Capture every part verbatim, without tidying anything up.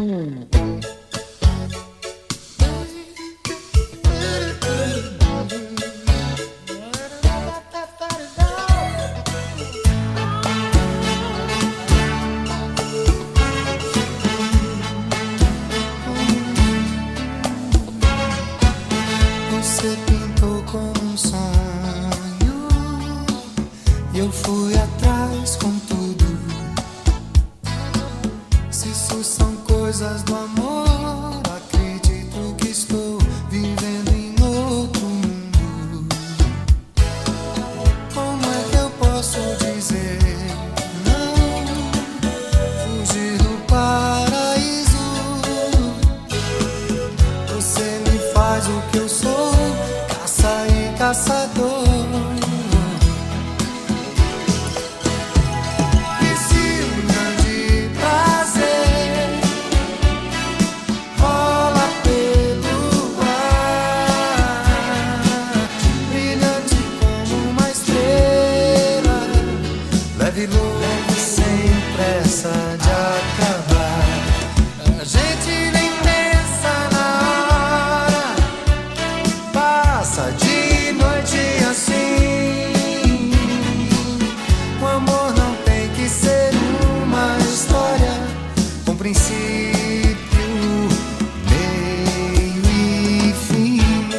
Você pintou como um sonho e eu fui atrás com tudo. Se isso são coisas do amor, acredito que estou vivendo em outro mundo. Como é que eu posso dizer não? Fugir do paraíso. Você me faz o que eu sou, caça e caçador. E se um grande prazer rola pelo ar, brilhante como uma estrela, leve, leve, sem pressa de acabar. A gente nem pensa na hora, passa de noite assim. O amor não tem que ser uma história com princípio, meio e fim.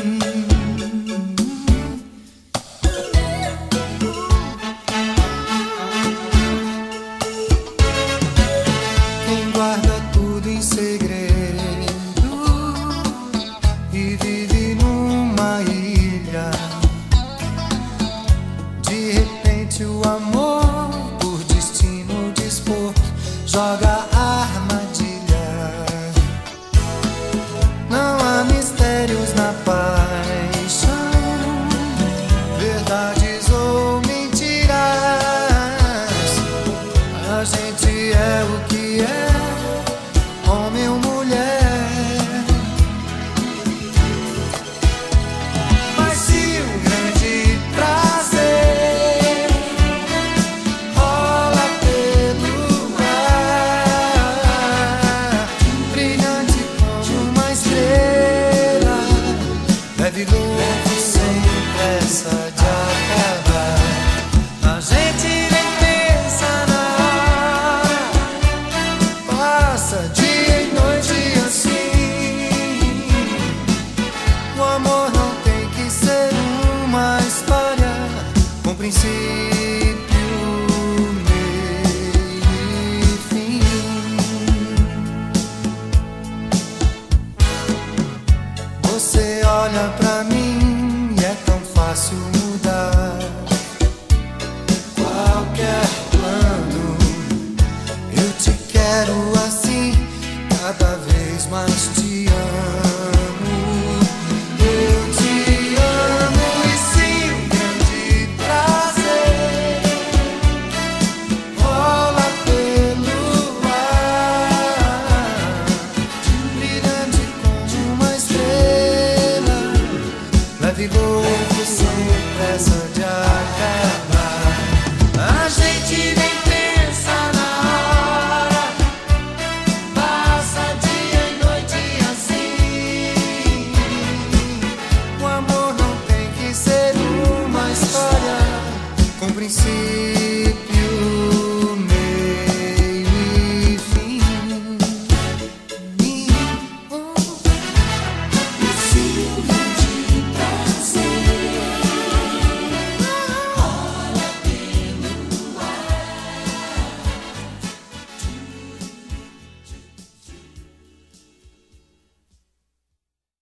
Quem guarda tudo em segredo e vive numa ilha, de repente o amor, por destino dispor, joga a armadilha. Não há mistérios na paixão, verdades ou mentiras. A gente é o que é, homem ou mulher. Mas se um grande prazer rola pelo ar, brilhante como uma estrela, leve, leve, sem pressa de acabar. A gente nem pensa na hora, passa dia e noite assim. O amor não tem que ser uma história com princípio, meio e fim. Você olha pra mim e é tão fácil mudar qualquer plano. Eu te quero assim, cada vez mais te